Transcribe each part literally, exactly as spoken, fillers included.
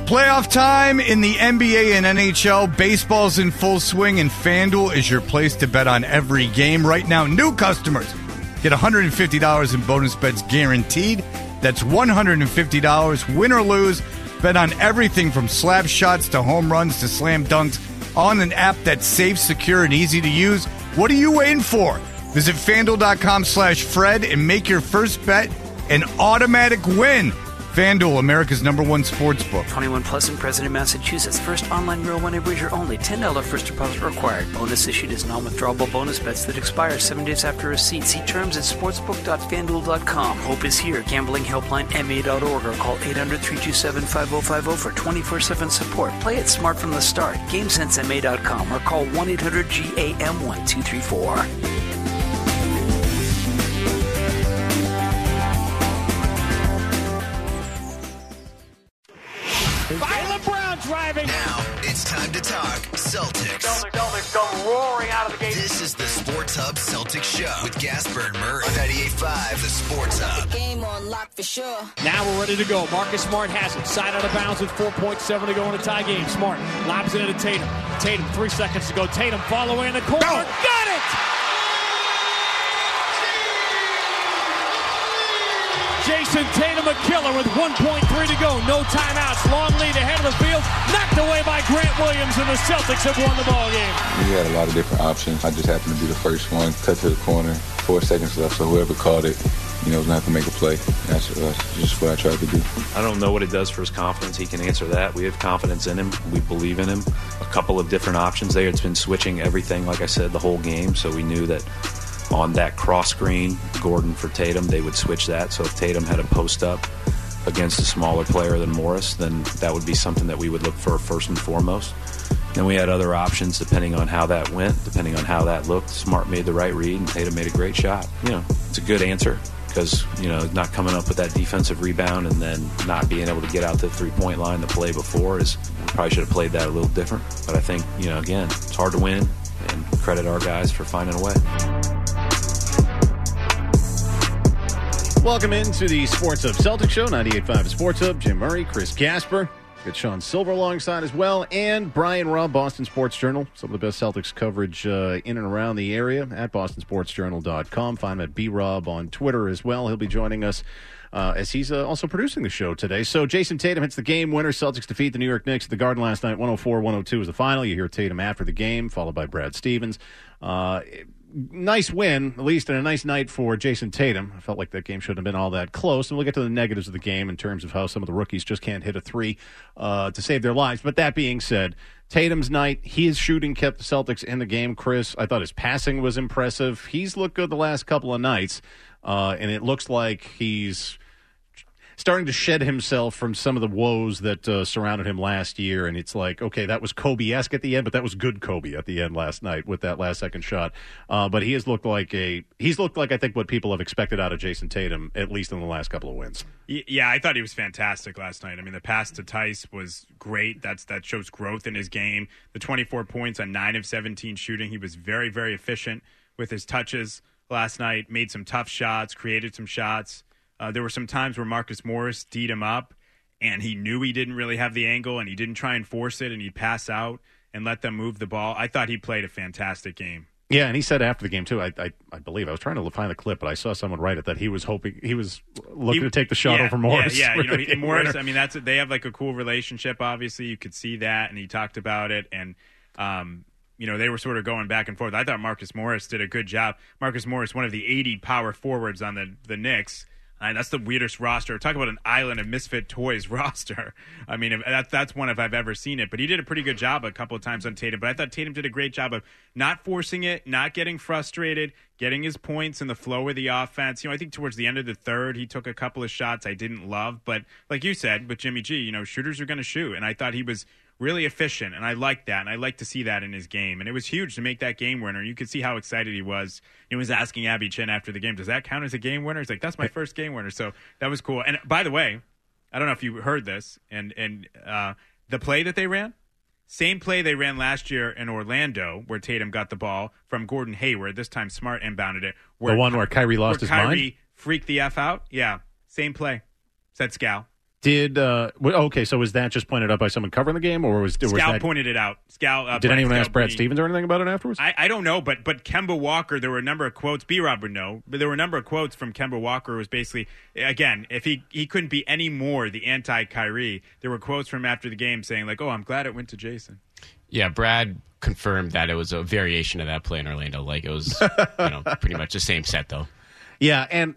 Playoff time in the N B A and N H L. Baseball's in full swing, and FanDuel is your place to bet on every game. Right now, new customers get one hundred fifty dollars in bonus bets guaranteed. That's one hundred fifty dollars, win or lose. Bet on everything from slap shots to home runs to slam dunks on an app that's safe, secure, and easy to use. What are you waiting for? Visit FanDuel.com slash Fred and make your first bet an automatic win. FanDuel, America's number one sports book. twenty-one plus in President, Massachusetts. First online real money wager only. ten dollars first deposit required. Bonus issued as non-withdrawable bonus bets that expire seven days after receipt. See terms at sportsbook dot fan duel dot com. Hope is here. Gambling helpline M A dot org or call eight hundred, three two seven, five oh five oh for twenty-four seven support. Play it smart from the start. game sense M A dot com or call one eight hundred G A M one two three four. Jaylen Brown driving. Now it's time to talk Celtics. Celtics, Celtics come roaring out of the gate. This is the Sports Hub Celtics Show with Gasper and Murray on ninety-eight point five, the Sports Hub. Game on lock for sure. Now we're ready to go. Marcus Smart has it. Side out of bounds with four point seven to go in a tie game. Smart lobs it into Tatum. Tatum, three seconds to go. Tatum following in the corner. Go. Got it! Jason Tatum, a killer with one point three to go. No timeouts. Long lead ahead of the field. Knocked away by Grant Williams, and the Celtics have won the ball game. We had a lot of different options. I just happened to be the first one. Cut to the corner. Four seconds left, so whoever caught it, you know, was going to have to make a play. That's, that's just what I tried to do. I don't know what it does for his confidence. He can answer that. We have confidence in him. We believe in him. A couple of different options there. It's been switching everything, like I said, the whole game, so we knew that on that cross screen, Gordon for Tatum, they would switch that. So if Tatum had a post up against a smaller player than Morris, then that would be something that we would look for first and foremost. Then we had other options depending on how that went, depending on how that looked. Smart made the right read, and Tatum made a great shot. You know, it's a good answer because, you know, not coming up with that defensive rebound and then not being able to get out to the three-point line the play before is probably should have played that a little different. But I think, you know, again, it's hard to win, and credit our guys for finding a way. Welcome into the Sports Hub Celtics Show, ninety-eight point five Sports Hub. Jim Murray, Chris Gasper. Got Sean Silver alongside as well, and Brian Robb, Boston Sports Journal. Some of the best Celtics coverage uh, in and around the area at boston sports journal dot com. Find him at B Rob on Twitter as well. He'll be joining us uh, as he's uh, also producing the show today. So Jason Tatum hits the game winner. Celtics defeat the New York Knicks at the Garden last night. one oh four one oh two was the final. You hear Tatum after the game, followed by Brad Stevens. Uh Nice win, at least, and a nice night for Jason Tatum. I felt like that game shouldn't have been all that close. And we'll get to the negatives of the game in terms of how some of the rookies just can't hit a three uh, to save their lives. But that being said, Tatum's night, his shooting kept the Celtics in the game, Chris. I thought his passing was impressive. He's looked good the last couple of nights, uh, and it looks like he's starting to shed himself from some of the woes that uh, surrounded him last year. And it's like, okay, that was Kobe-esque at the end, but that was good Kobe at the end last night with that last second shot. Uh, but he has looked like a he's looked like I think what people have expected out of Jason Tatum, at least in the last couple of wins. Yeah, I thought he was fantastic last night. I mean, the pass to Tice was great. That's that shows growth in his game. The twenty-four points on nine of seventeen shooting. He was very, very efficient with his touches last night. Made some tough shots, created some shots. Uh, there were some times where Marcus Morris D'd him up, and he knew he didn't really have the angle, and he didn't try and force it, and he'd pass out and let them move the ball. I thought he played a fantastic game. Yeah, and he said after the game, too, I I, I believe, I was trying to find the clip, but I saw someone write it, that he was hoping, he was looking he, to take the shot yeah, over Morris. Yeah, yeah. You know, he, Morris, winner. I mean, that's they have like a cool relationship, obviously. You could see that, and he talked about it, and, um, you know, they were sort of going back and forth. I thought Marcus Morris did a good job. Marcus Morris, one of the eighty power forwards on the, the Knicks. And that's the weirdest roster. Talk about an island of misfit toys roster. I mean, if, that, that's one if I've ever seen it. But he did a pretty good job a couple of times on Tatum. But I thought Tatum did a great job of not forcing it, not getting frustrated, getting his points in the flow of the offense. You know, I think towards the end of the third, he took a couple of shots I didn't love. But like you said, with Jimmy G, you know, shooters are going to shoot. And I thought he was really efficient, and I liked that, and I like to see that in his game. And it was huge to make that game winner. You could see how excited he was. He was asking Abby Chin after the game, does that count as a game winner? He's like, that's my first game winner. So that was cool. And by the way, I don't know if you heard this, and, and uh, the play that they ran, same play they ran last year in Orlando where Tatum got the ball from Gordon Hayward. This time Smart inbounded it. Where, the one where Kyrie lost where his Kyrie mind? Kyrie freaked the F out? Yeah, same play. Said Scal. Did uh, okay? So was that just pointed out by someone covering the game, or was, was Scal that, pointed it out? Scal. Uh, did Brad anyone Scal ask Brad Breen. Stevens or anything about it afterwards? I, I don't know, but but Kemba Walker, there were a number of quotes. B-Rob would know, but there were a number of quotes from Kemba Walker. Who was basically, again, if he he couldn't be any more the anti-Kyrie, there were quotes from after the game saying like, "Oh, I'm glad it went to Jason." Yeah, Brad confirmed that it was a variation of that play in Orlando. Like it was, you know, pretty much the same set though. Yeah, and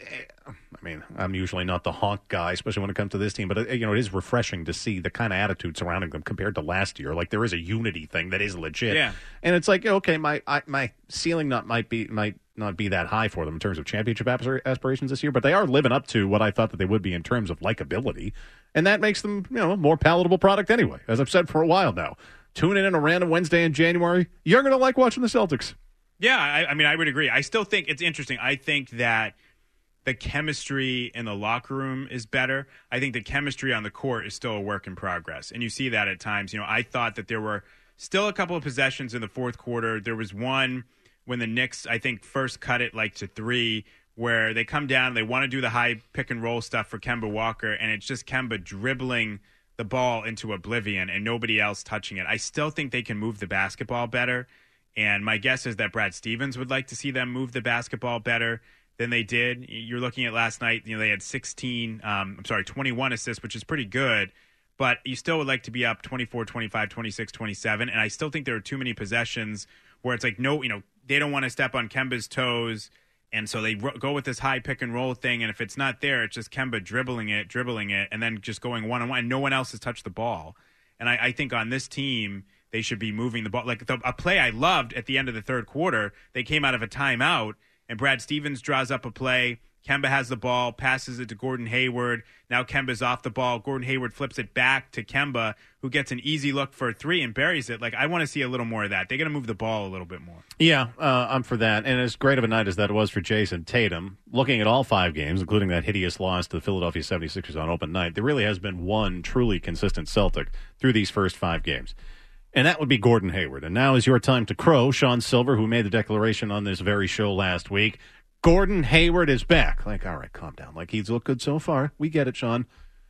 I mean, I'm usually not the honk guy, especially when it comes to this team, but, you know, it is refreshing to see the kind of attitude surrounding them compared to last year. Like, there is a unity thing that is legit. Yeah. And it's like, okay, my I, my ceiling not might be might not be that high for them in terms of championship aspirations this year, but they are living up to what I thought that they would be in terms of likability, and that makes them, you know, a more palatable product anyway, as I've said for a while now. Tune in on a random Wednesday in January. You're going to like watching the Celtics. Yeah, I, I mean, I would agree. I still think it's interesting. I think that the chemistry in the locker room is better. I think the chemistry on the court is still a work in progress, and you see that at times. You know, I thought that there were still a couple of possessions in the fourth quarter. There was one when the Knicks, I think, first cut it like to three, where they come down, they want to do the high pick and roll stuff for Kemba Walker, and it's just Kemba dribbling the ball into oblivion and nobody else touching it. I still think they can move the basketball better. And my guess is that Brad Stevens would like to see them move the basketball better than they did. You're looking at last night, you know, they had sixteen, um, I'm sorry, twenty-one assists, which is pretty good, but you still would like to be up twenty-four, twenty-five, twenty-six, twenty-seven. And I still think there are too many possessions where it's like, no, you know, they don't want to step on Kemba's toes. And so they ro- go with this high pick and roll thing. And if it's not there, it's just Kemba dribbling it, dribbling it, and then just going one on one. And no one else has touched the ball. And I, I think on this team, they should be moving the ball. Like the, a play I loved at the end of the third quarter, they came out of a timeout, and Brad Stevens draws up a play. Kemba has the ball, passes it to Gordon Hayward. Now Kemba's off the ball. Gordon Hayward flips it back to Kemba, who gets an easy look for a three and buries it. Like, I want to see a little more of that. They're going to move the ball a little bit more. Yeah, uh, I'm for that. And as great of a night as that was for Jason Tatum, looking at all five games, including that hideous loss to the Philadelphia seventy-sixers on open night, there really has been one truly consistent Celtic through these first five games. And that would be Gordon Hayward. And now is your time to crow Sean Silver, who made the declaration on this very show last week. Gordon Hayward is back. Like, all right, calm down. Like, he's looked good so far. We get it, Sean.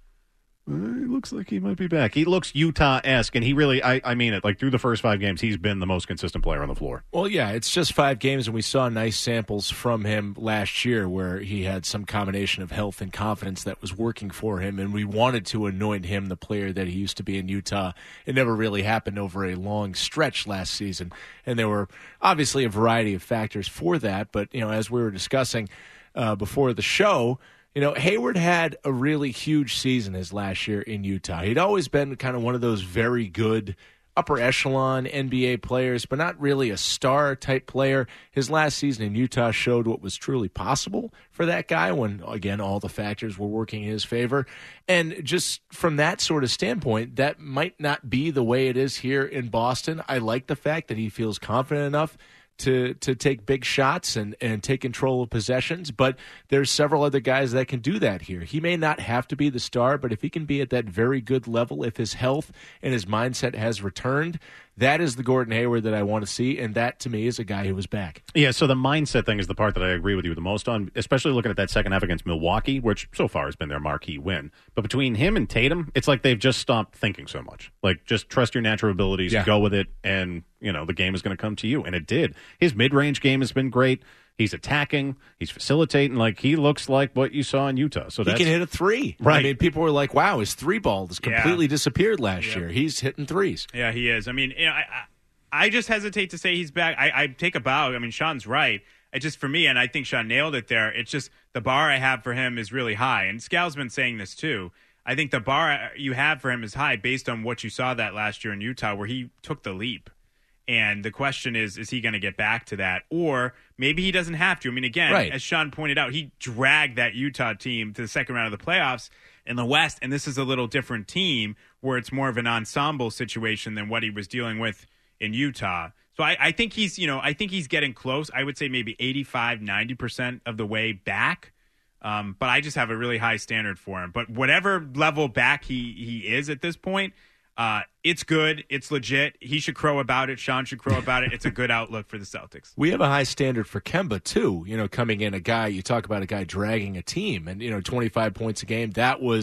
Uh, he looks like he might be back. He looks Utah-esque, and he really, I, I mean it, like through the first five games, he's been the most consistent player on the floor. Well, yeah, it's just five games, and we saw nice samples from him last year where he had some combination of health and confidence that was working for him, and we wanted to anoint him the player that he used to be in Utah. It never really happened over a long stretch last season, and there were obviously a variety of factors for that, but, you know, as we were discussing uh, before the show, you know, Hayward had a really huge season his last year in Utah. He'd always been kind of one of those very good upper echelon N B A players, but not really a star type player. His last season in Utah showed what was truly possible for that guy when, again, all the factors were working in his favor. And just from that sort of standpoint, that might not be the way it is here in Boston. I like the fact that he feels confident enough to to take big shots and, and take control of possessions, but there's several other guys that can do that here. He may not have to be the star, but if he can be at that very good level, if his health and his mindset has returned, that is the Gordon Hayward that I want to see, and that, to me, is a guy who was back. Yeah, so the mindset thing is the part that I agree with you the most on, especially looking at that second half against Milwaukee, which so far has been their marquee win. But between him and Tatum, it's like they've just stopped thinking so much. Like, just trust your natural abilities, yeah. Go with it, and, you know, the game is going to come to you. And it did. His mid-range game has been great. He's attacking. He's facilitating. Like, he looks like what you saw in Utah. So he that's, can hit a three. Right. I mean, people were like, wow, his three ball has completely yeah. disappeared last yep. year. He's hitting threes. Yeah, he is. I mean, you know, I, I, I just hesitate to say he's back. I, I take a bow. I mean, Sean's right. It just, for me, and I think Sean nailed it there, it's just the bar I have for him is really high. And Scal's been saying this, too. I think the bar you have for him is high based on what you saw that last year in Utah where he took the leap. And the question is, is he going to get back to that? Or maybe he doesn't have to. I mean, again, right. as Sean pointed out, he dragged that Utah team to the second round of the playoffs in the West. And this is a little different team where it's more of an ensemble situation than what he was dealing with in Utah. So I, I think he's, you know, I think he's getting close. I would say maybe eighty-five, ninety percent of the way back. Um, but I just have a really high standard for him. But whatever level back he, he is at this point, Uh, it's good. It's legit. He should crow about it. Sean should crow about it. It's a good outlook for the Celtics. We have a high standard for Kemba, too. You know, coming in, a guy, you talk about a guy dragging a team and, you know, twenty-five points a game. That was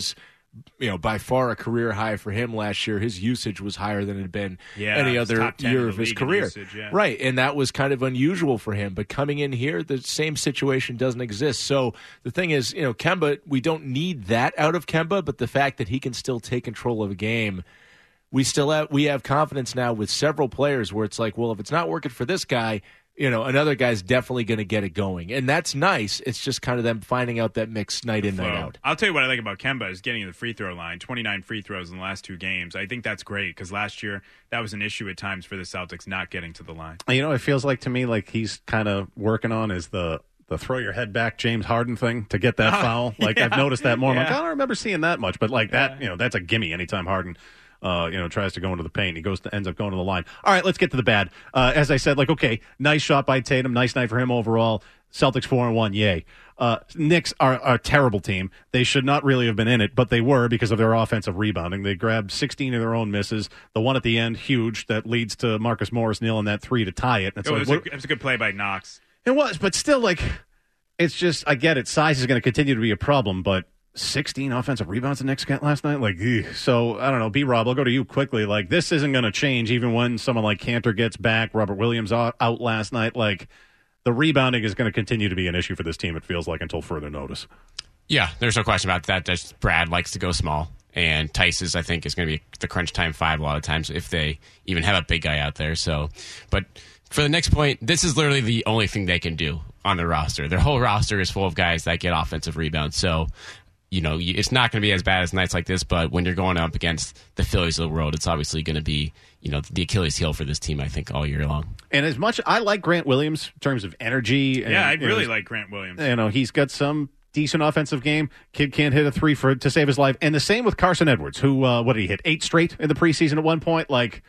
you know, by far a career high for him last year. His usage was higher than it had been yeah, any other top ten year in of the his league in career. usage, yeah. Right, and that was kind of unusual for him. But coming in here, the same situation doesn't exist. So the thing is, you know, Kemba, we don't need that out of Kemba, but the fact that he can still take control of a game, we still have we have confidence now with several players where it's like, well, if it's not working for this guy, you know, another guy's definitely going to get it going. And that's nice. It's just kind of them finding out that mix night in, night Well, out. I'll tell you what I like about Kemba is getting to the free throw line, twenty-nine free throws in the last two games. I think that's great because last year that was an issue at times for the Celtics not getting to the line. You know, it feels like to me like he's kind of working on is the the throw your head back James Harden thing to get that foul. Like yeah. I've noticed that more. I'm Yeah. like, I don't remember seeing that much, but like that, you know, that's a gimme anytime Harden Uh, you know, tries to go into the paint. He goes to, ends up going to the line. All right, let's get to the bad. Uh, as I said, like, okay, nice shot by Tatum. Nice night for him overall. Celtics four and one. Yay. Uh, Knicks are, are a terrible team. They should not really have been in it, but they were because of their offensive rebounding. They grabbed sixteen of their own misses. The one at the end, huge, that leads to Marcus Morris nailing that three to tie it. And it's It like, was, what- a, it was a good play by Knox. it was, but still, like, it's just, I get it. Size is going to continue to be a problem, but sixteen offensive rebounds the Knicks got last night? Like, ugh. So, I don't know. B-Rob, I'll go to you quickly. Like, this isn't going to change even when someone like Cantor gets back. Robert Williams out, out last night. Like, the rebounding is going to continue to be an issue for this team, it feels like, until further notice. Yeah, there's no question about that. Just Brad likes to go small. And Tice is, I think, is going to be the crunch time five a lot of times if they even have a big guy out there. So, but for the next point, this is literally the only thing they can do on their roster. Their whole roster is full of guys that get offensive rebounds. So, you know, it's not going to be as bad as nights like this, but when you're going up against the Phillies of the world, it's obviously going to be, you know, the Achilles heel for this team, I think, all year long. And as much, I like Grant Williams in terms of energy. And, Yeah, I you really know, like Grant Williams. You know, he's got some decent offensive game. Kid can't hit a three for to save his life. And the same with Carson Edwards, who, uh, what did he hit? Eight straight in the preseason at one point? Like,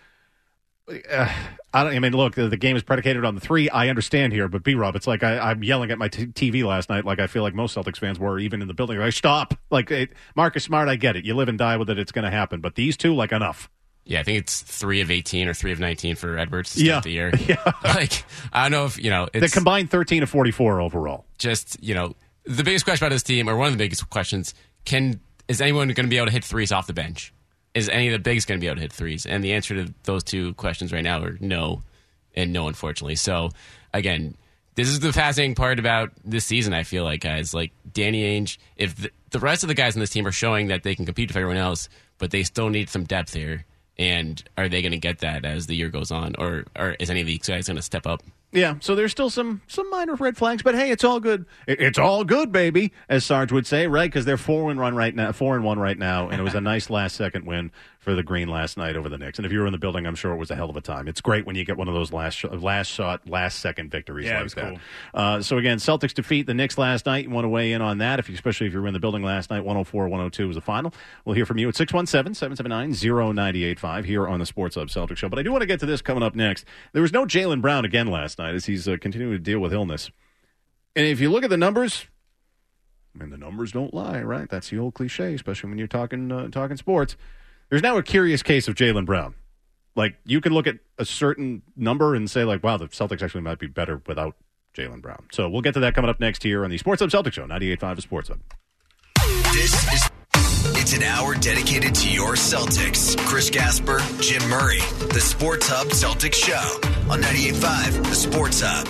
uh, I don't. I mean, look, the, the game is predicated on the three. I understand here, but B-Rob, it's like I, I'm yelling at my t- TV last night, like I feel like most Celtics fans were, even in the building. Like, stop! Like it, Marcus Smart, I get it. You live and die with it. It's going to happen. But these two, like, enough. Yeah, I think it's three of eighteen or three of nineteen for Edwards to start Yeah. the year. Yeah. Like, I don't know if, you know, They it's combined thirteen of forty-four overall. just, you know, the biggest question about this team, or one of the biggest questions, can is anyone going to be able to hit threes off the bench? Is any of the bigs going to be able to hit threes? And the answer to those two questions right now are no and no, unfortunately. So, again, this is the fascinating part about this season, I feel like, guys. Like, Danny Ainge, if the, the rest of the guys on this team are showing that they can compete with everyone else, but they still need some depth here, and are they going to get that as the year goes on? Or, or is any of these guys going to step up? Yeah, so there's still some some minor red flags, but hey, it's all good. It, it's all good, baby, as Sarge would say, right? Because they're four and one right now, four and one right now, and it was a nice last second win for the Green last night over the Knicks. And if you were in the building, I'm sure it was a hell of a time. It's great when you get one of those last sh- last shot, last second victories Yeah, it like was that. cool. Uh, so again, Celtics defeat the Knicks last night. You want to weigh in on that, if you, especially if you were in the building last night. one oh four one oh two was the final. We'll hear from you at six one seven, seven seven nine, oh nine eight five here on the Sports Hub Celtics Show. But I do want to get to this coming up next. There was no Jaylen Brown again last night as he's uh, continuing to deal with illness. And if you look at the numbers, I mean, the numbers don't lie, right? That's the old cliche, especially when you're talking uh, talking sports. There's now a curious case of Jaylen Brown. Like, you can look at a certain number and say, like, wow, the Celtics actually might be better without Jaylen Brown. So we'll get to that coming up next here on the Sports Hub Celtics Show, ninety-eight point five of Sports Hub. This is it's an hour dedicated to your Celtics. Chris Gasper, Jim Murray, the Sports Hub Celtics Show on ninety-eight point five, the Sports Hub.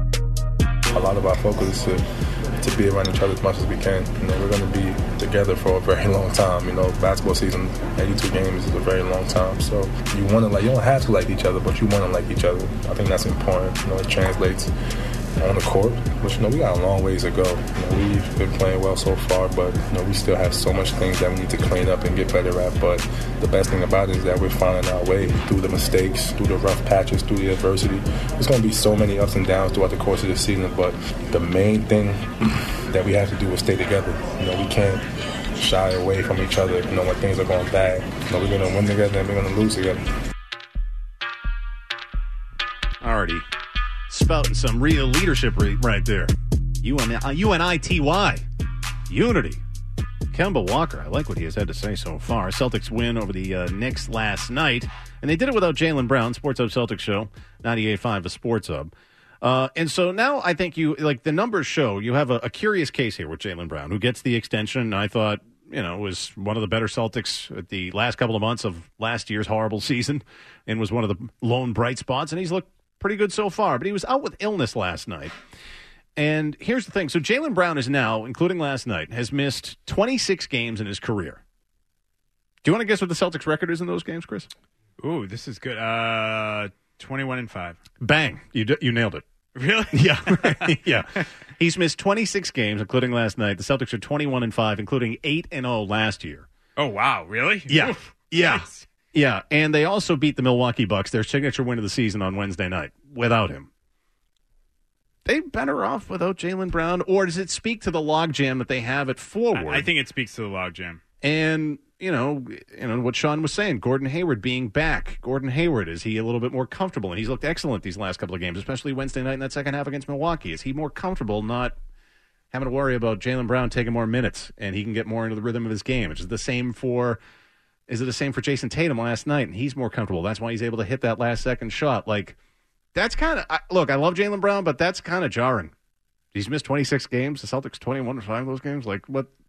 A lot of our focus is to, to be around each other as much as we can. You know, we're going to be together for a very long time. You know, basketball season, eighty-two games is a very long time. So you want to like, you don't have to like each other, but you want to like each other. I think that's important. You know, it translates on the court, which, you know, we got a long ways to go. You know, we've been playing well so far, but, you know, we still have so much things that we need to clean up and get better at. But the best thing about it is that we're finding our way through the mistakes, through the rough patches, through the adversity. There's going to be so many ups and downs throughout the course of the season, but the main thing that we have to do is stay together. You know, we can't shy away from each other, you know, when things are going bad. You know, we're going to win together and we're going to lose together. Already spouting some real leadership right there. U N I T Y. Unity. Kemba Walker, I like what he has had to say so far. Celtics win over the uh, Knicks last night, and they did it without Jaylen Brown. Sports Hub Celtics Show, ninety-eight point five, the Sports Hub. Uh, and so now I think you, like, the numbers show you have a, a curious case here with Jaylen Brown, who gets the extension. And I thought, you know, was one of the better Celtics at the last couple of months of last year's horrible season and was one of the lone bright spots, and he's looked pretty good so far. But he was out with illness last night. And here's the thing. So Jaylen Brown is now, including last night, has missed twenty-six games in his career. Do you want to guess what the Celtics record is in those games, Chris? Ooh, this is good. Uh, twenty-one and five. Bang. You d- you nailed it. Really? Yeah. yeah. He's missed twenty-six games, including last night. The Celtics are twenty-one and five, including eight and oh last year. Oh, wow. Really? Yeah. Oof. Yeah. Nice. Yeah. And they also beat the Milwaukee Bucks, their signature win of the season, on Wednesday night without him. They better off without Jaylen Brown, or does it speak to the logjam that they have at forward? I, I think it speaks to the logjam. And, you know, you know what Sean was saying, Gordon Hayward being back. Gordon Hayward, is he a little bit more comfortable? And he's looked excellent these last couple of games, especially Wednesday night in that second half against Milwaukee. Is he more comfortable not having to worry about Jaylen Brown taking more minutes and he can get more into the rhythm of his game? Is it the same for is it the same for Jason Tatum last night? And he's more comfortable. That's why he's able to hit that last second shot. Like, that's kind of – look, I love Jaylen Brown, but that's kind of jarring. He's missed twenty-six games. The Celtics twenty-one or five of those games. Like, what –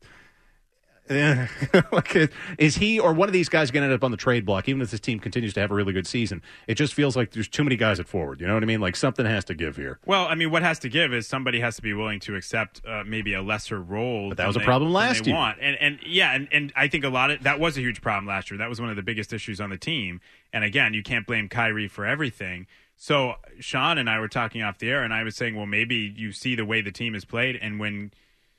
Yeah. like, is he or one of these guys going to end up on the trade block, even if this team continues to have a really good season? It just feels like there's too many guys at forward. You know what I mean? Like, something has to give here. Well, I mean, what has to give is somebody has to be willing to accept uh, maybe a lesser role. But that was a they, problem last they year. Want. And, and yeah, and, and I think a lot of that was a huge problem last year. That was one of the biggest issues on the team. And again, you can't blame Kyrie for everything. So Sean and I were talking off the air, and I was saying, well, maybe you see the way the team is played, and when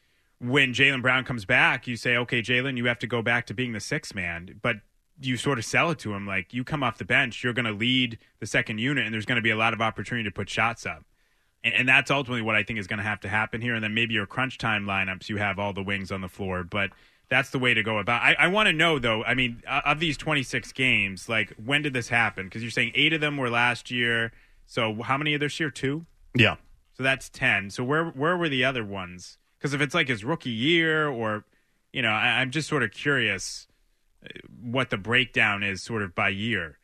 when Jaylen Brown comes back, you say, okay, Jaylen, you have to go back to being the sixth man, but you sort of sell it to him like, you come off the bench, you're going to lead the second unit, and there's going to be a lot of opportunity to put shots up. And, and that's ultimately what I think is going to have to happen here. And then maybe your crunch time lineups, you have all the wings on the floor, but that's the way to go about. I, I want to know, though, I mean, of these twenty-six games, like, when did this happen? Because you're saying eight of them were last year. So how many of this year? Two? Yeah. So that's ten. So where where were the other ones? Because if it's like his rookie year or, you know, I, I'm just sort of curious what the breakdown is sort of by year.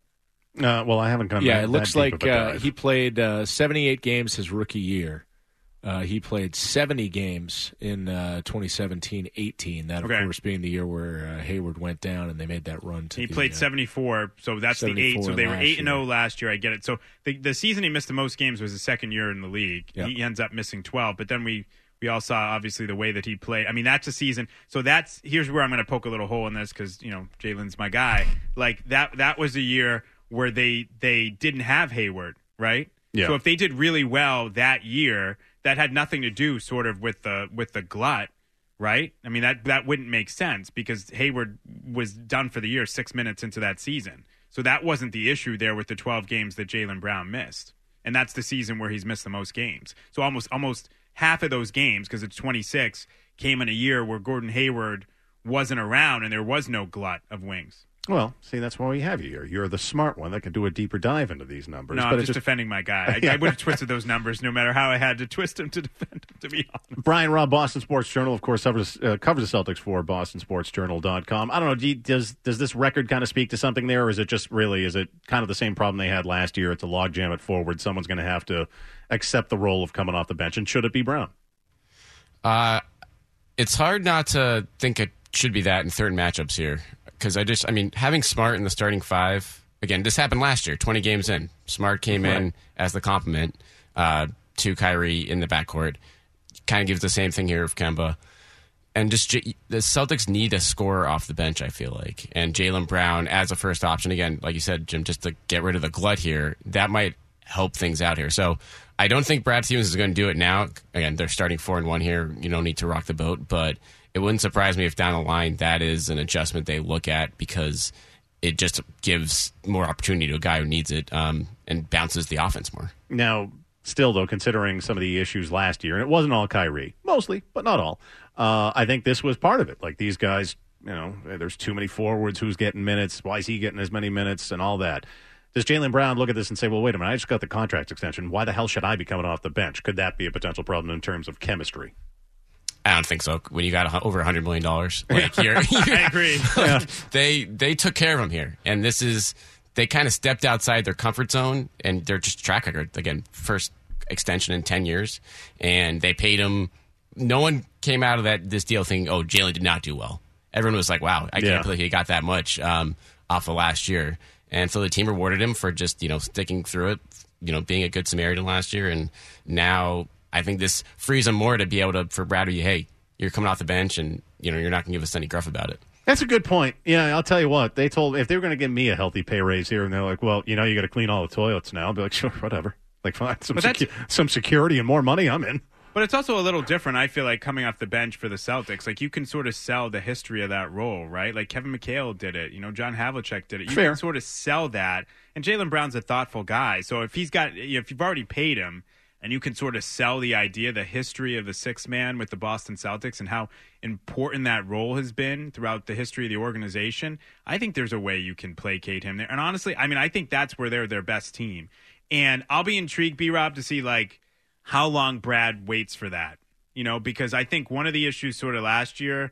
Uh, well, I haven't gone Yeah, that, it looks that deep like of a uh, dive. he played uh, seventy-eight games his rookie year. Uh, he played seventy games in uh, twenty seventeen eighteen. That, of Okay. course, being the year where uh, Hayward went down and they made that run to He the, played uh, seventy-four, so that's the eight. So seventy-four they were last eight and year. zero last year. I get it. So the the season he missed the most games was his second year in the league. Yep. He ends up missing twelve. But then we we all saw obviously the way that he played. I mean, that's a season. So that's here's where I'm going to poke a little hole in this because you know Jaylen's my guy. Like that that was a year where they they didn't have Hayward, right? Yeah. So if they did really well that year, that had nothing to do sort of with the with the glut, right? I mean, that that wouldn't make sense because Hayward was done for the year six minutes into that season. So that wasn't the issue there with the twelve games that Jaylen Brown missed. And that's the season where he's missed the most games. So almost almost half of those games, because it's twenty-six, came in a year where Gordon Hayward wasn't around and there was no glut of wings. Well, see, that's why we have you here. You're the smart one that can do a deeper dive into these numbers. No, but I'm it just, defending my guy. I, I would have twisted those numbers no matter how I had to twist them to defend him, to be honest. Brian Robb, Boston Sports Journal, of course, covers, uh, covers the Celtics for Boston Sports Journal dot com. I don't know, do you, does does this record kind of speak to something there, or is it just really, is it kind of the same problem they had last year? It's a logjam at forward. Someone's going to have to accept the role of coming off the bench, and should it be Brown? Uh, it's hard not to think it should be that in certain matchups here. Because I just, I mean, having Smart in the starting five, again, this happened last year, twenty games in. Smart came Right. in as the complement uh, to Kyrie in the backcourt. Kind of gives the same thing here of Kemba. And just J- the Celtics need a scorer off the bench, I feel like. And Jaylen Brown as a first option, again, like you said, Jim, just to get rid of the glut here, that might help things out here. So I don't think Brad Stevens is going to do it now. Again, they're starting four and one here. You don't need to rock the boat, but it wouldn't surprise me if down the line that is an adjustment they look at because it just gives more opportunity to a guy who needs it um, and bounces the offense more. Now, still, though, considering some of the issues last year, and it wasn't all Kyrie, mostly, but not all, uh, I think this was part of it. Like, these guys, you know, there's too many forwards. Who's getting minutes? Why is he getting as many minutes and all that? Does Jaylen Brown look at this and say, well, wait a minute, I just got the contract extension. Why the hell should I be coming off the bench? Could that be a potential problem in terms of chemistry? I don't think so. When you got a, over one hundred million dollars, like you're, you're, I agree. Yeah. they they took care of him here, and this is they kind of stepped outside their comfort zone, and they're just track record again. First extension in ten years, and they paid him. No one came out of that this deal thinking, "Oh, Jaylen did not do well." everyone was like, wow, I Yeah. can't believe he got that much um, off of last year. And so the team rewarded him for just, you know, sticking through it, you know, being a good Samaritan last year. And now I think this frees him more to be able to, for Brad to be, hey, you're coming off the bench and, you know, you're not going to give us any gruff about it. That's a good point. Yeah, I'll tell you what. They told if they were going to give me a healthy pay raise here, and they're like, well, you know, you got to clean all the toilets now. I'll be like, sure, whatever. Like, fine, some, secu- some security and more money, I'm in. But it's also a little different, I feel like, coming off the bench for the Celtics. Like, you can sort of sell the history of that role, right? Like, Kevin McHale did it. You know, John Havlicek did it. You Fair. can sort of sell that. And Jaylen Brown's a thoughtful guy. So if he's got, if you've already paid him, and you can sort of sell the idea, the history of the sixth man with the Boston Celtics and how important that role has been throughout the history of the organization, I think there's a way you can placate him there. And honestly, I mean, I think that's where they're their best team. And I'll be intrigued, B-Rob, to see, like, how long Brad waits for that. You know, because I think one of the issues sort of last year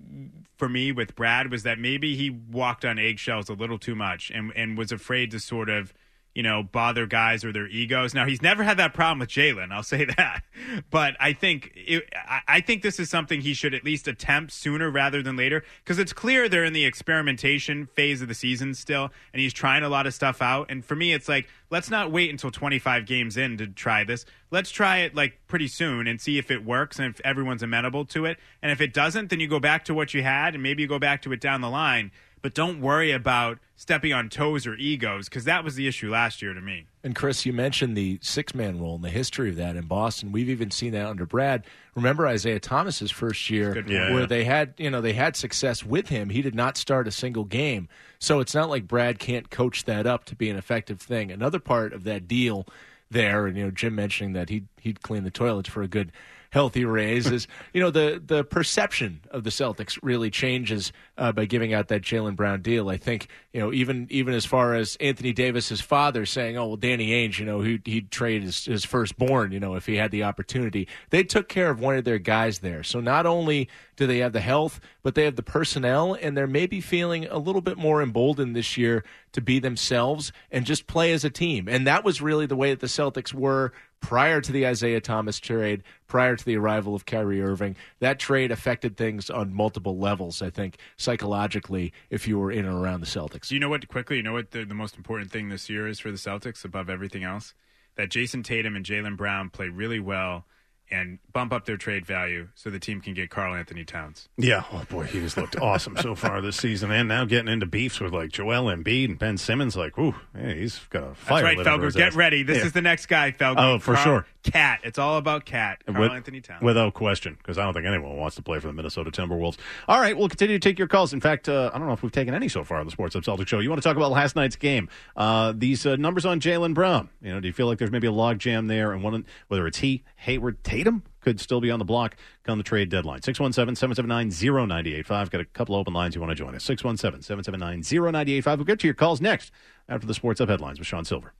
for me with Brad was that maybe he walked on eggshells a little too much and, and was afraid to sort of, you know, bother guys or their egos. Now, he's never had that problem with Jaylen, I'll say that. But I think it, I, I think this is something he should at least attempt sooner rather than later, because it's clear they're in the experimentation phase of the season still, and he's trying a lot of stuff out. And for me, it's like, let's not wait until twenty-five games in to try this. Let's try it like pretty soon and see if it works and if everyone's amenable to it. And if it doesn't, then you go back to what you had, and maybe you go back to it down the line. But don't worry about stepping on toes or egos, because that was the issue last year to me. And Chris, you mentioned the six-man role and the history of that in Boston. We've even seen that under Brad. Remember Isaiah Thomas's first year, Yeah, where yeah. they had, you know, they had success with him. He did not start a single game, so it's not like Brad can't coach that up to be an effective thing. Another part of that deal there, and you know, Jim mentioning that he'd he'd clean the toilets for a good, healthy raise is, you know, the the perception of the Celtics really changes uh, by giving out that Jaylen Brown deal. I think, you know, even even as far as Anthony Davis's father saying, oh, well, Danny Ainge, you know, he'd, he'd trade his, his firstborn, you know, if he had the opportunity. They took care of one of their guys there. So not only do they have the health, but they have the personnel, and they're maybe feeling a little bit more emboldened this year to be themselves and just play as a team. And that was really the way that the Celtics were prior to the Isaiah Thomas trade, prior to the arrival of Kyrie Irving. That trade affected things on multiple levels, I think, psychologically, if you were in and around the Celtics. Do you know what, quickly, you know what the, the most important thing this year is for the Celtics above everything else? That Jason Tatum and Jaylen Brown play really well and bump up their trade value so the team can get Karl Anthony Towns. Yeah, oh boy, he has looked awesome so far this season, and now getting into beefs with like Joel Embiid and Ben Simmons. Like, ooh, yeah, he's got a fire. That's right, lit under Felger. his Get ass. ready. This Yeah. is the next guy, Felger. Oh, for Karl- sure. Cat. It's all about Cat. Karl With- Anthony Towns. Without question, because I don't think anyone wants to play for the Minnesota Timberwolves. All right, we'll continue to take your calls. In fact, uh, I don't know if we've taken any so far on the Sports Hub Celtics show. You want to talk about last night's game? Uh, these uh, numbers on Jaylen Brown. You know, do you feel like there's maybe a log jam there, and one, whether it's he, Hayward, Tatum could still be on the block come the trade deadline? six one seven, seven seven nine, zero nine eight five. Got a couple open lines you want to join us. six one seven, seven seven nine, zero nine eight five. We'll get to your calls next after the Sports Hub headlines with Sean Silver.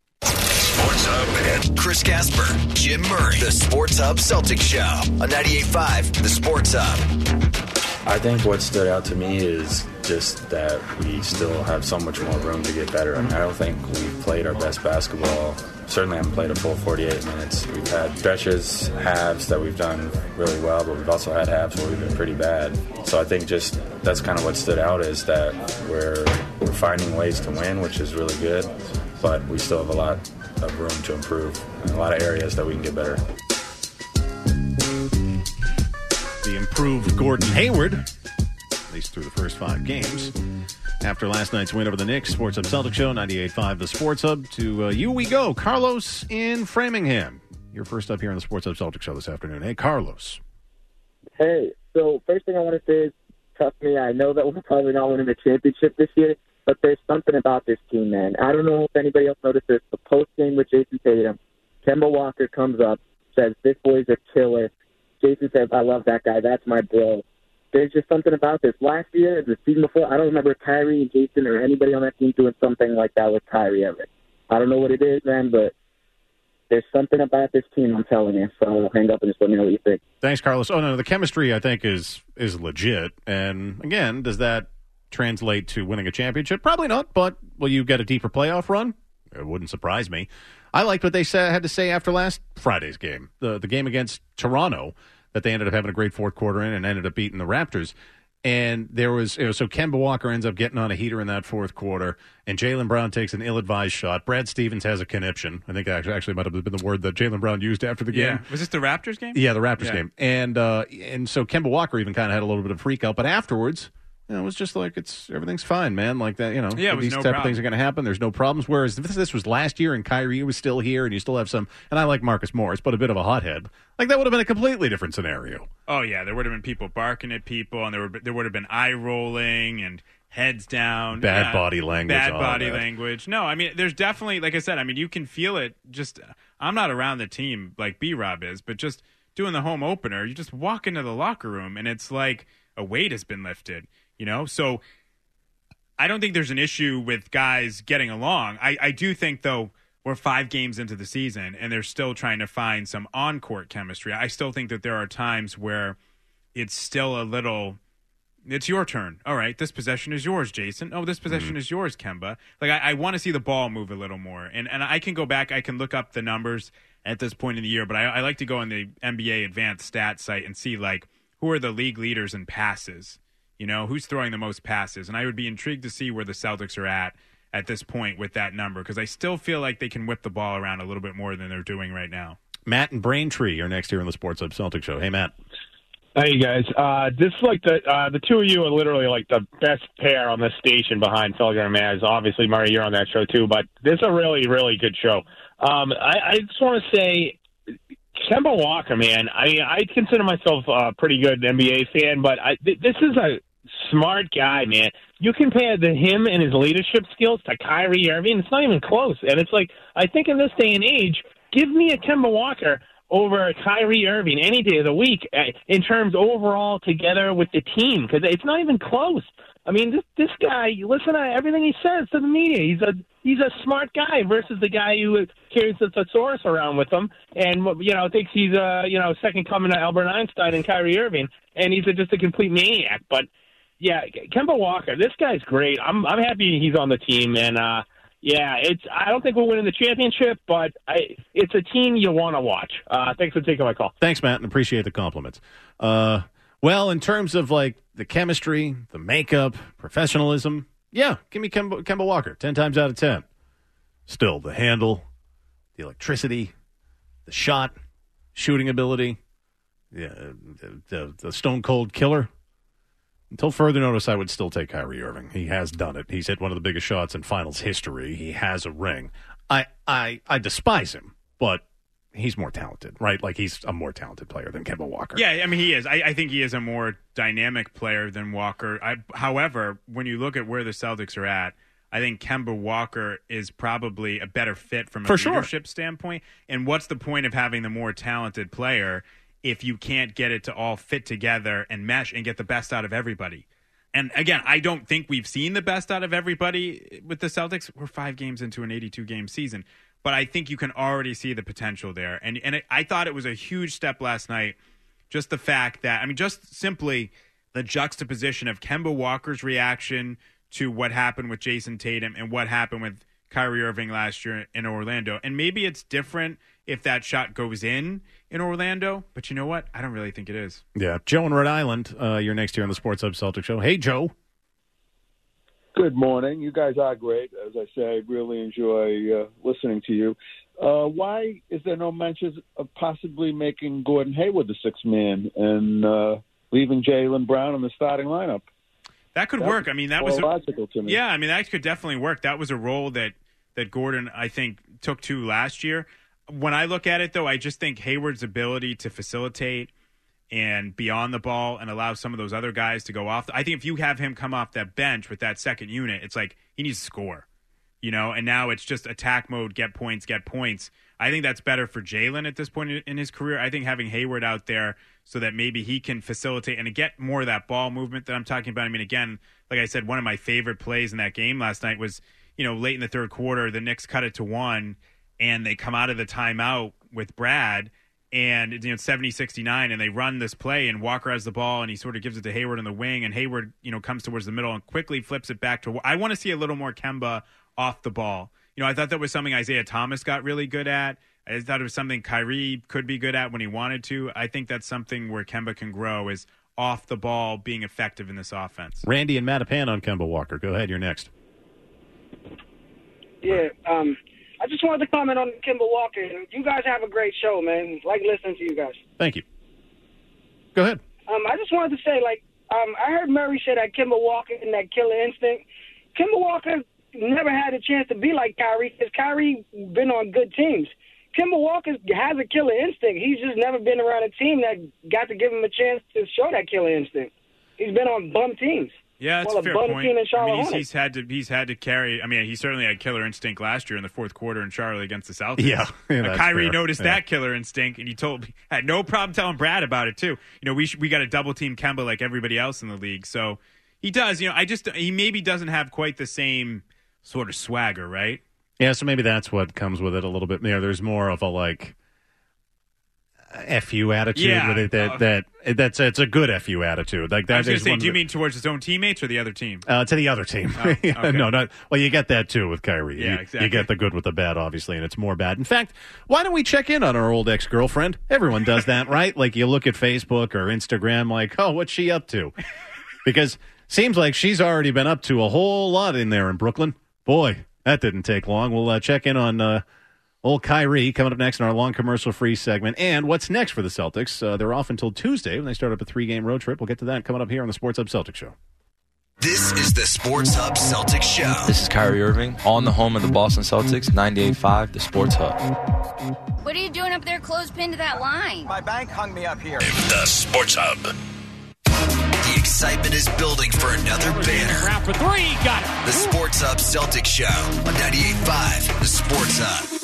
Sports Hub and Chris Gasper, Jim Murray, the Sports Hub Celtics Show on ninety-eight point five, the Sports Hub. I think what stood out to me is just that we still have so much more room to get better. I mean, I don't think we've played our best basketball. Certainly haven't played a full forty-eight minutes. We've had stretches, halves that we've done really well, but we've also had halves where we've been pretty bad. So I think just that's kind of what stood out, is that we're, we're finding ways to win, which is really good, but we still have a lot of room to improve and a lot of areas that we can get better. The improved Gordon Hayward, at least through the first five games. After last night's win over the Knicks, Sports Hub Celtics Show, ninety-eight point five, the Sports Hub. To uh, you we go. Carlos in Framingham. You're first up here on the Sports Hub Celtics Show this afternoon. Hey, Carlos. Hey, so first thing I want to say is, trust me, I know that we're probably not winning the championship this year, but there's something about this team, man. I don't know if anybody else noticed this. The post-game with Jason Tatum, Kemba Walker comes up, says, this boy's a killer. Jason says, I love that guy. That's my bro. There's just something about this. Last year, the season before, I don't remember Kyrie and Jason or anybody on that team doing something like that with Kyrie ever. I don't know what it is, man, but there's something about this team, I'm telling you. So I'll hang up and just let me know what you think. Thanks, Carlos. Oh, no, the chemistry, I think, is is legit. And, again, does that translate to winning a championship? Probably not, but will you get a deeper playoff run? It wouldn't surprise me. I liked what they said, had to say after last Friday's game, the the game against Toronto, that they ended up having a great fourth quarter in and ended up beating the Raptors. And there was, you know, so Kemba Walker ends up getting on a heater in that fourth quarter, and Jaylen Brown takes an ill-advised shot. Brad Stevens has a conniption. I think actually, actually might have been the word that Jaylen Brown used after the game. Yeah. Was this the Raptors game? Yeah, the Raptors Yeah. game. And uh, and so Kemba Walker even kind of had a little bit of freak out, but afterwards, you know, it was just like, it's everything's fine, man. Like that, you know, Yeah, it was these no type problem. of things are going to happen. There's no problems. Whereas if this was last year and Kyrie was still here and you still have some, and I like Marcus Morris, but a bit of a hothead, like that would have been a completely different scenario. Oh yeah, there would have been people barking at people, and there would there would have been eye rolling and heads down, Bad Yeah, body language, bad all body that. language. No, I mean, there's definitely, like I said, I mean, you can feel it. Just I'm not around the team like B Rob is, but just doing the home opener, you just walk into the locker room, and it's like a weight has been lifted. You know, so I don't think there's an issue with guys getting along. I, I do think, though, we're five games into the season, and they're still trying to find some on-court chemistry. I still think that there are times where it's still a little, it's your turn. All right, this possession is yours, Jason. Oh, this possession Mm-hmm. is yours, Kemba. Like, I, I want to see the ball move a little more. And, and I can go back, I can look up the numbers at this point in the year, but I, I like to go on the N B A advanced stats site and see, like, who are the league leaders in passes. You know, who's throwing the most passes? And I would be intrigued to see where the Celtics are at at this point with that number, because I still feel like they can whip the ball around a little bit more than they're doing right now. Matt and Braintree are next here on the Sports Hub Celtic Show. Hey, Matt. Hey guys, uh, this is like the uh, the two of you are literally like the best pair on this station behind Felger and Maz. Obviously, Murray, you're on that show too, but this is a really, really good show. Um, I, I just want to say, Kemba Walker, man. I I consider myself a pretty good N B A fan, but I, th- this is a smart guy, man. You compare the him and his leadership skills to Kyrie Irving, it's not even close. And it's like, I think in this day and age, give me a Kemba Walker over Kyrie Irving any day of the week uh, in terms overall together with the team, because it's not even close. I mean, this this guy, you listen to everything he says to the media. He's a he's a smart guy versus the guy who carries the thesaurus around with him and, you know, thinks he's a, you know, second coming to Albert Einstein and Kyrie Irving, and he's a, just a complete maniac. But yeah, Kemba Walker, this guy's great. I'm I'm happy he's on the team, and uh, yeah, it's I don't think we'll win the championship, but I, it's a team you want to watch. Uh, thanks for taking my call. Thanks, Matt, and appreciate the compliments. Uh, well, in terms of like the chemistry, the makeup, professionalism, yeah, give me Kemba, Kemba Walker ten times out of ten. Still, the handle, the electricity, the shot, shooting ability, yeah, the, the, the stone cold killer. Until further notice, I would still take Kyrie Irving. He has done it. He's hit one of the biggest shots in finals history. He has a ring. I, I, I despise him, but he's more talented, right? Like, he's a more talented player than Kemba Walker. Yeah, I mean, he is. I, I think he is a more dynamic player than Walker. I, however, when you look at where the Celtics are at, I think Kemba Walker is probably a better fit from a For sure. leadership standpoint. And what's the point of having the more talented player if you can't get it to all fit together and mesh and get the best out of everybody? And again, I don't think we've seen the best out of everybody with the Celtics. We're five games into an eighty-two game season, but I think you can already see the potential there. And and it, I thought it was a huge step last night, just the fact that, I mean, just simply the juxtaposition of Kemba Walker's reaction to what happened with Jason Tatum and what happened with Kyrie Irving last year in Orlando. And maybe it's different if that shot goes in in Orlando, but you know what? I don't really think it is. Yeah. Joe in Rhode Island, uh, you're next here on the Sports Hub Celtic Show. Hey, Joe. Good morning. You guys are great. As I say, I really enjoy uh, listening to you. Uh, why is there no mentions of possibly making Gordon Hayward the sixth man and uh, leaving Jaylen Brown in the starting lineup? That could That work. was I mean, that more was a, logical to me. Yeah, I mean, that could definitely work. That was a role that that Gordon, I think, took to last year. When I look at it, though, I just think Hayward's ability to facilitate and be on the ball and allow some of those other guys to go off. I think if you have him come off that bench with that second unit, it's like he needs to score, you know, and now it's just attack mode, get points, get points. I think that's better for Jaylen at this point in his career. I think having Hayward out there so that maybe he can facilitate and get more of that ball movement that I'm talking about. I mean, again, like I said, one of my favorite plays in that game last night was, you know, late in the third quarter, the Knicks cut it to one, and they come out of the timeout with Brad, and you know, seventy sixty-nine, and they run this play, and Walker has the ball, and he sort of gives it to Hayward in the wing, and Hayward, you know, comes towards the middle and quickly flips it back to. I want to see a little more Kemba off the ball. You know, I thought that was something Isaiah Thomas got really good at. I thought it was something Kyrie could be good at when he wanted to. I think that's something where Kemba can grow is off the ball being effective in this offense. Randy and Mattapan on Kemba Walker. Go ahead. You're next. Yeah, um, I just wanted to comment on Kemba Walker. You guys have a great show, man. Like listening to you guys. Thank you. Go ahead. Um, I just wanted to say, like, um, I heard Murray say that Kemba Walker and that killer instinct. Kemba Walker never had a chance to be like Kyrie because Kyrie been on good teams. Kemba Walker has a killer instinct. He's just never been around a team that got to give him a chance to show that killer instinct. He's been on bum teams. Yeah, that's well, a fair bum point. team in I mean, he's, Charlotte. he's had to he's had to carry. I mean, he certainly had killer instinct last year in the fourth quarter in Charlotte against the Celtics. Yeah, yeah, Uh, that's Kyrie fair. noticed Yeah. that killer instinct, and he told had no problem telling Brad about it too. You know, we sh- we got to double team Kemba like everybody else in the league. So he does. You know, I just he maybe doesn't have quite the same sort of swagger, right? Yeah, so maybe that's what comes with it a little bit. You know, there's more of a like F you attitude Yeah. with it. That Uh, that that's it's a good F you attitude. Like that. I was going is to say, one do you of the- mean towards his own teammates or the other team? Uh, to the other team. Oh, okay. no, not well. You get that too with Kyrie. Yeah, you, exactly. You get the good with the bad, obviously, and it's more bad. In fact, why don't we check in on our old ex girlfriend? Everyone does that, right? Like you look at Facebook or Instagram, like, oh, what's she up to? Because seems like she's already been up to a whole lot in there in Brooklyn. Boy, that didn't take long. We'll uh, check in on uh, old Kyrie coming up next in our long commercial-free segment. And what's next for the Celtics? Uh, they're off until Tuesday when they start up a three-game road trip. We'll get to that coming up here on the Sports Hub Celtics Show. This is the Sports Hub Celtics Show. This is Kyrie Irving on the home of the Boston Celtics, ninety-eight point five, the Sports Hub. What are you doing up there close pinned to that line? My bank hung me up here. The Sports Hub. The excitement is building for another banner. Round for three, got it. The Sports Hub Celtics Show on ninety-eight point five, the Sports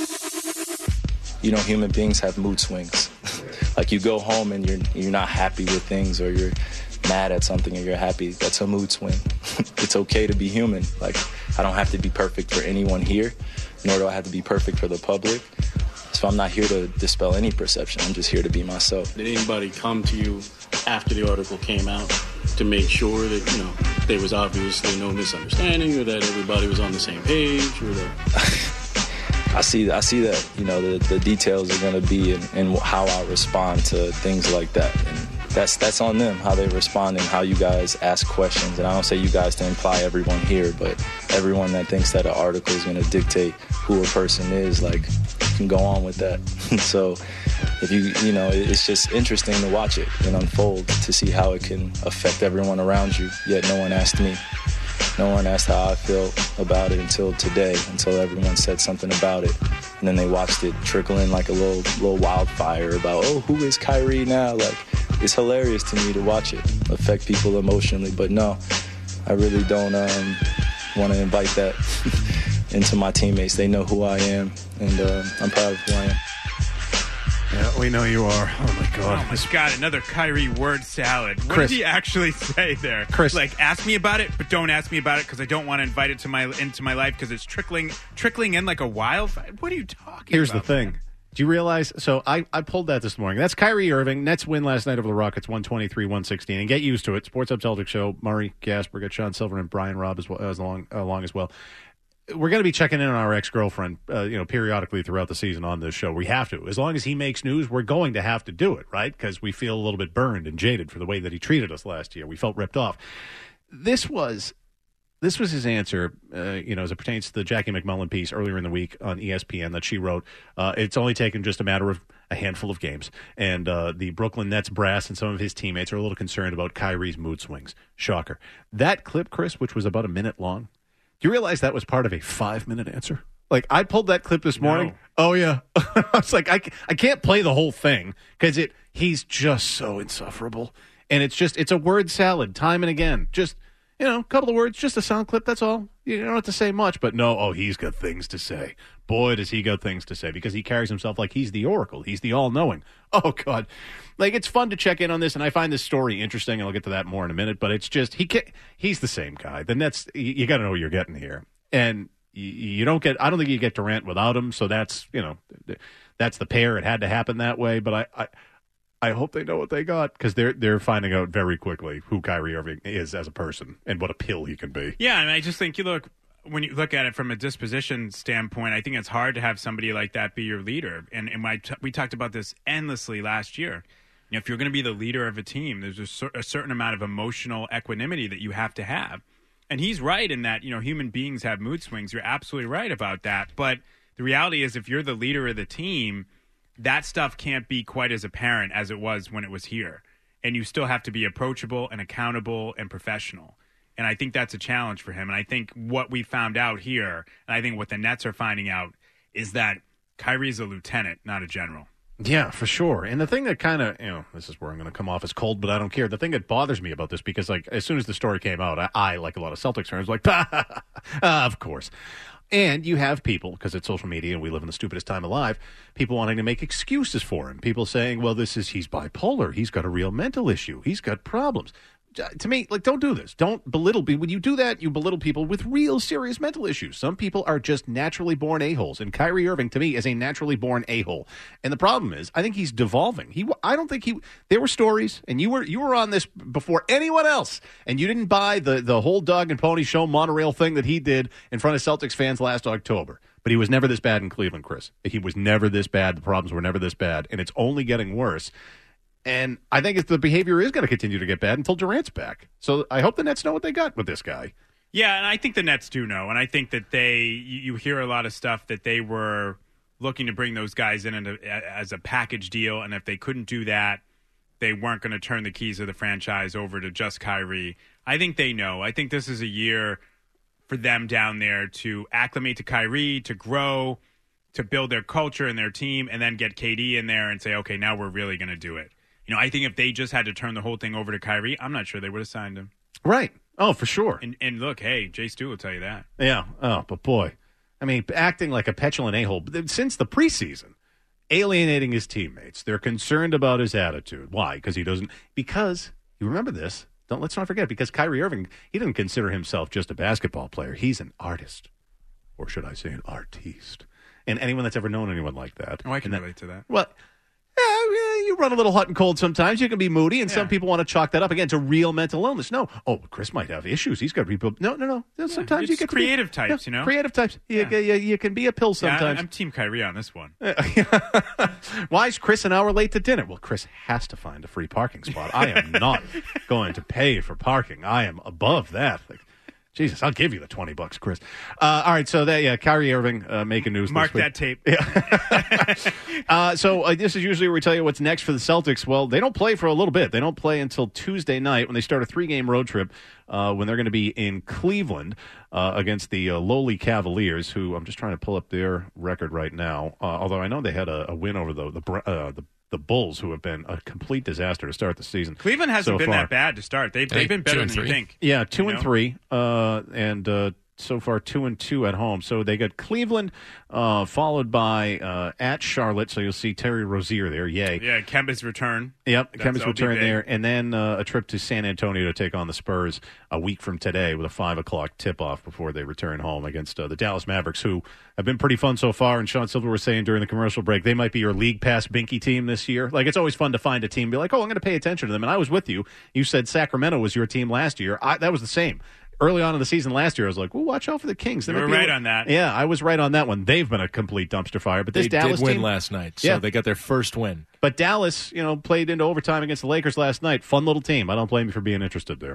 Hub. You know, human beings have mood swings. Like you go home and you're you're not happy with things, or you're mad at something and you're happy. That's a mood swing. It's okay to be human. Like I don't have to be perfect for anyone here, nor do I have to be perfect for the public. So I'm not here to dispel any perception. I'm just here to be myself. Did anybody come to you after the article came out to make sure that, you know, there was obviously no misunderstanding, or that everybody was on the same page, or that... I see I see that, you know, the, the details are going to be in, in how I respond to things like that. And that's that's on them, how they respond and how you guys ask questions. And I don't say you guys to imply everyone here, but everyone that thinks that an article is going to dictate who a person is, like, can go on with that. So if you, you know, it's just interesting to watch it and unfold, to see how it can affect everyone around you. Yet no one asked me. No one asked how I felt about it until today, until everyone said something about it. And then they watched it trickle in like a little little wildfire about, oh, who is Kyrie now? Like, it's hilarious to me to watch it affect people emotionally. But no, I really don't um, want to invite that into my teammates. They know who I am, and uh, I'm proud of who I am. Yeah, we know you are. Oh, my God. Oh, my God, another Kyrie word salad. What Chris. did he actually say there? Chris. Like, ask me about it, but don't ask me about it because I don't want to invite it to my into my life because it's trickling trickling in like a wildfire. What are you talking Here's about? the thing. Do you realize? So I, I pulled that this morning. That's Kyrie Irving. Nets win last night over the Rockets, one twenty-three one sixteen. And get used to it. Sports Hub Celtics Show. Murray, Gasper, got Sean Silver and Brian Robb as well as along, along as well. We're going to be checking in on our ex-girlfriend, uh, you know, periodically throughout the season on this show. We have to. As long as he makes news, we're going to have to do it, right? Because we feel a little bit burned and jaded for the way that he treated us last year. We felt ripped off. This was this was his answer, uh, you know, as it pertains to the Jackie McMullen piece earlier in the week on E S P N that she wrote. Uh, it's only taken just a matter of a handful of games. And uh, the Brooklyn Nets brass and some of his teammates are a little concerned about Kyrie's mood swings. Shocker. That clip, Chris, which was about a minute long, do you realize that was part of a five-minute answer? Like, I pulled that clip this morning. No. Oh, yeah. I was like, I, I can't play the whole thing because it he's just so insufferable. And it's just, it's a word salad time and again. Just, you know, a couple of words, just a sound clip, that's all. You don't have to say much, but no, oh, he's got things to say. Boy, does he got things to say because he carries himself like he's the oracle. He's the all-knowing. Oh, God. Like, it's fun to check in on this, and I find this story interesting, and I'll get to that more in a minute, but it's just, he can't, he's the same guy. The Nets, you, you got to know what you're getting here. And you, you don't get, I don't think you get Durant without him, so that's, you know, that's the pair. It had to happen that way, but I, I, I hope they know what they got because they're, they're finding out very quickly who Kyrie Irving is as a person and what a pill he can be. Yeah, and I just think you look when you look at it from a disposition standpoint, I think it's hard to have somebody like that be your leader. And and I t- we talked about this endlessly last year. You know, if you're going to be the leader of a team, there's a, cer- a certain amount of emotional equanimity that you have to have. And he's right in that, you know, human beings have mood swings. You're absolutely right about that. But the reality is if you're the leader of the team, that stuff can't be quite as apparent as it was when it was here. And you still have to be approachable and accountable and professional. And I think that's a challenge for him. And I think what we found out here, and I think what the Nets are finding out, is that Kyrie's a lieutenant, not a general. Yeah, for sure. And the thing that kind of, you know, this is where I'm going to come off as cold, but I don't care. The thing that bothers me about this, because, like, as soon as the story came out, I, I like a lot of Celtics fans, like, uh, of course. And you have people, because it's social media and we live in the stupidest time alive, people wanting to make excuses for him. People saying, well, this is, he's bipolar. He's got a real mental issue. He's got problems. To me, like, don't do this. Don't belittle people. When you do that, you belittle people with real serious mental issues. Some people are just naturally born a-holes. And Kyrie Irving, to me, is a naturally born a-hole. And the problem is, I think he's devolving. He, I don't think he, there were stories, and you were you were on this before anyone else, and you didn't buy the, the whole dog and pony show monorail thing that he did in front of Celtics fans last October. But he was never this bad in Cleveland, Chris. He was never this bad. The problems were never this bad. And it's only getting worse. And I think it's, the behavior is going to continue to get bad until Durant's back. So I hope the Nets know what they got with this guy. Yeah, and I think the Nets do know. And I think that they, you hear a lot of stuff that they were looking to bring those guys in as a package deal. And if they couldn't do that, they weren't going to turn the keys of the franchise over to just Kyrie. I think they know. I think this is a year for them down there to acclimate to Kyrie, to grow, to build their culture and their team, and then get K D in there and say, okay, now we're really going to do it. You know, I think if they just had to turn the whole thing over to Kyrie, I'm not sure they would have signed him. Right. Oh, for sure. And, and look, hey, Jay Stu will tell you that. Yeah. Oh, but boy. I mean, acting like a petulant a-hole since the preseason, alienating his teammates. They're concerned about his attitude. Why? Because he doesn't. Because, you remember this. Don't Let's not forget, because Kyrie Irving, he didn't consider himself just a basketball player. He's an artist. Or should I say an artiste? And anyone that's ever known anyone like that. Oh, I can that, relate to that. Well, yeah, you run a little hot and cold sometimes. You can be moody, and yeah. some people want to chalk that up again to real mental illness. No, oh, Chris might have issues. He's got to be. No, no, no. Yeah, sometimes you get creative be, types. Yeah, you know, creative types. You, yeah. you, you can be a pill sometimes. Yeah, I'm Team Kyrie on this one. Why is Chris an hour late to dinner? Well, Chris has to find a free parking spot. I am not going to pay for parking. I am above that. Like, Jesus, I'll give you the twenty bucks, Chris. Uh, all right, so that, yeah, Kyrie Irving uh, making news. Mark this week. that tape. Yeah. uh, so uh, this is usually where we tell you what's next for the Celtics. Well, they don't play for a little bit. They don't play until Tuesday night when they start a three-game road trip uh, when they're going to be in Cleveland uh, against the uh, lowly Cavaliers, who I'm just trying to pull up their record right now, uh, although I know they had a, a win over the the, uh, the the Bulls, who have been a complete disaster to start the season. Cleveland hasn't so been far. that bad to start. They've, they've been better than you think. Yeah, two you and know? three, uh, and uh, so far two and two at home. So they got Cleveland, uh, followed by uh, at Charlotte. So you'll see Terry Rozier there. Yay! Yeah, Kemba's return. Yep, That's Kemba's return big. there, and then uh, a trip to San Antonio to take on the Spurs a week from today with a five o'clock tip-off before they return home against uh, the Dallas Mavericks, who have been pretty fun so far. And Sean Silver was saying during the commercial break, they might be your league pass binky team this year. Like, it's always fun to find a team, be like, oh, I'm going to pay attention to them. And I was with you. You said Sacramento was your team last year. I, that was the same. Early on in the season last year, I was like, well, watch out for the Kings. They you were might be right able- on that. Yeah, I was right on that one. They've been a complete dumpster fire. But this they Dallas did win team, last night, so yeah. they got their first win. But Dallas, you know, played into overtime against the Lakers last night. Fun little team. I don't blame you for being interested there.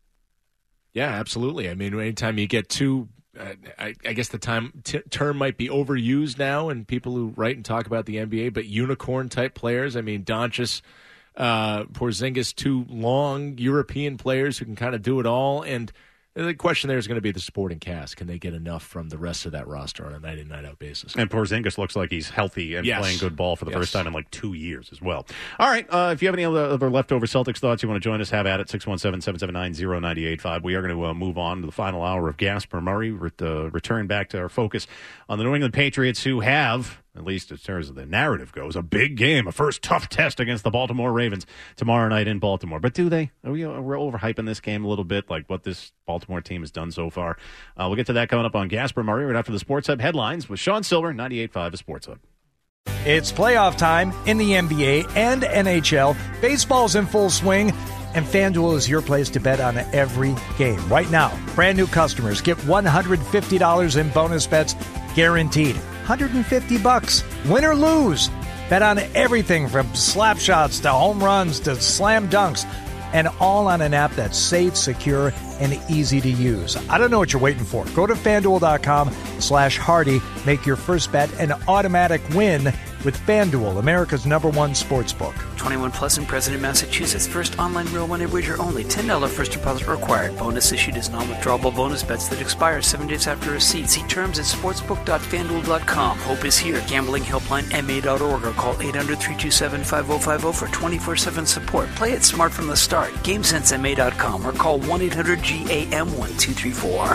Yeah, absolutely. I mean, anytime you get two, uh, I, I guess the time t- term might be overused now, and people who write and talk about the N B A, but unicorn-type players. I mean, Doncic, uh, Porzingis, two long European players who can kind of do it all. And the question there is going to be the supporting cast. Can they get enough from the rest of that roster on a night-in, night-out basis? And Porzingis looks like he's healthy and yes. playing good ball for the yes. first time in like two years as well. All right, uh, if you have any other leftover Celtics thoughts you want to join us, have at it, six one seven, seven seven nine, zero nine eight five. We are going to uh, move on to the final hour of Gasper Murray, re- uh, return back to our focus on the New England Patriots, who have, at least as far as the narrative goes, a big game, a first tough test against the Baltimore Ravens tomorrow night in Baltimore. But do they? Are we, are we overhyping this game a little bit, like what this Baltimore team has done so far? Uh, we'll get to that coming up on Gasper Murray right after the Sports Hub headlines with Sean Silver, ninety-eight point five, the Sports Hub. It's playoff time in the N B A and N H L. Baseball's in full swing, and FanDuel is your place to bet on every game. Right now, brand new customers get one hundred fifty dollars in bonus bets guaranteed. one hundred fifty bucks, win or lose. Bet on everything from slap shots to home runs to slam dunks, and all on an app that's safe, secure, and easy to use. I don't know what you're waiting for. Go to FanDuel.com slash Hardy. Make your first bet an automatic win with FanDuel, America's number one sports book. twenty-one plus and present in Massachusetts. First online real money wager only. ten dollars first deposit required. Bonus issued as non-withdrawable bonus bets that expire seven days after receipt. See terms at sportsbook dot fan duel dot com. Hope is here. Gambling helpline M A dot org or call eight hundred, three two seven, five oh five oh for twenty-four seven support. Play it smart from the start. GameSense M A dot com or call one eight hundred G A M one two three four.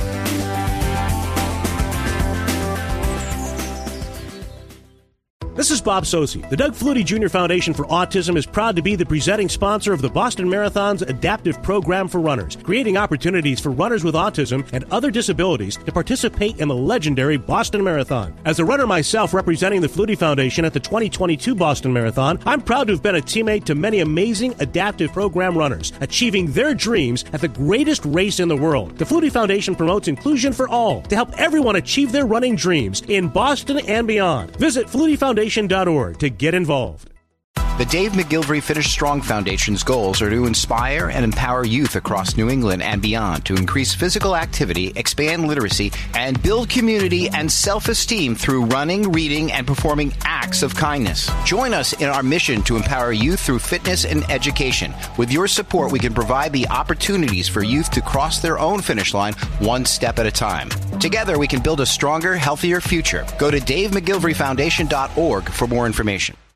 This is Bob Sosi. The Doug Flutie Junior Foundation for Autism is proud to be the presenting sponsor of the Boston Marathon's adaptive program for runners, creating opportunities for runners with autism and other disabilities to participate in the legendary Boston Marathon. As a runner myself representing the Flutie Foundation at the twenty twenty-two Boston Marathon, I'm proud to have been a teammate to many amazing adaptive program runners, achieving their dreams at the greatest race in the world. The Flutie Foundation promotes inclusion for all to help everyone achieve their running dreams in Boston and beyond. Visit Flutie Foundation dot org to get involved. The Dave McGilvery Finish Strong Foundation's goals are to inspire and empower youth across New England and beyond to increase physical activity, expand literacy, and build community and self-esteem through running, reading, and performing acts of kindness. Join us in our mission to empower youth through fitness and education. With your support, we can provide the opportunities for youth to cross their own finish line one step at a time. Together, we can build a stronger, healthier future. Go to dave mcgilvery foundation dot org for more information.